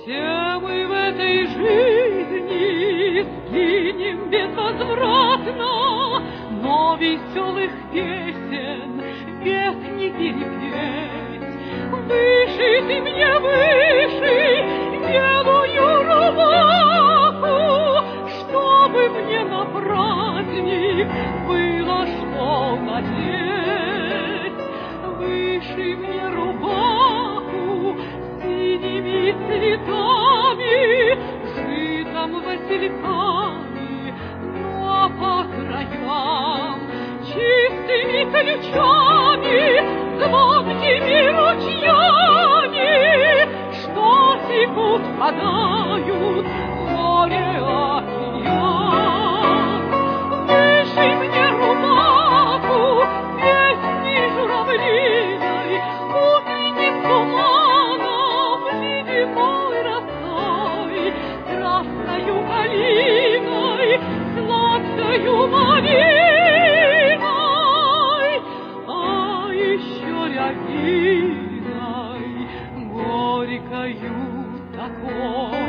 Все мы в этой жизни сгинем безвозвратно, но веселых песен век не перепеть. Вышей ты мне, выше белую рубаху, чтобы мне на праздник было что надеть. Вышей мне рубаху синими цветами, житом васильками, ну а по краям чистыми ключами, звонкими ручьями, что текут, падают в море океан. Вышей мне рубаху песней журавлиной, утренним туманом, ледяной росой, красною калиной, сладкою малиной, а еще рябиной, горькою такой.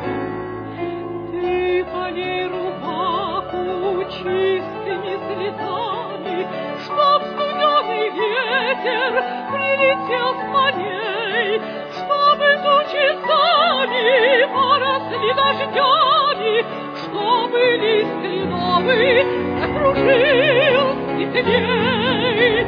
Ты полей рубаху чистыми цветами, чтоб студеный ветер прилетел с полей, чтобы тучи сами поросли дождями, чтобы лист кленовый закружил светлей.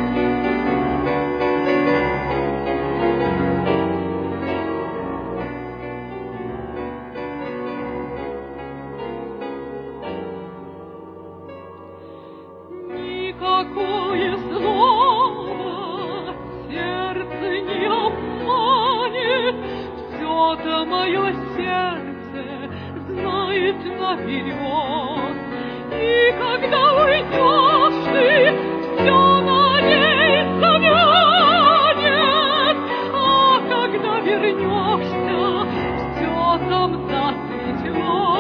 Никакое слово сердце не обманет, все-то мое сердце знает наперед. И когда уйдешь ты, все на ней завянет, а когда вернешься, все там зацветет.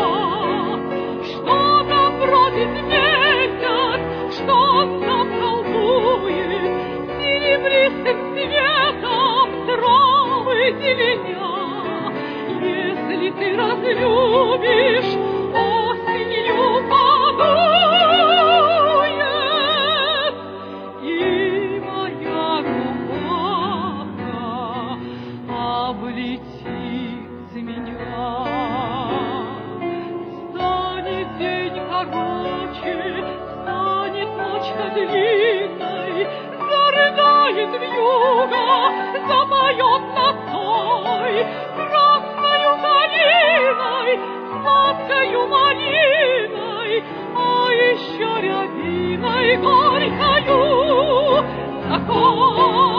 Что там бродит месяц, что он там колдует, серебристым цветом травы зеленя. Если ты разлюбишь, осенью подует, и моя рубаха облетит меня. Станет день короче, станет ночка длинной, зарыдает вьюга, запоет над той красною калиной, сладкою малиной, а еще рябиной горькою такой.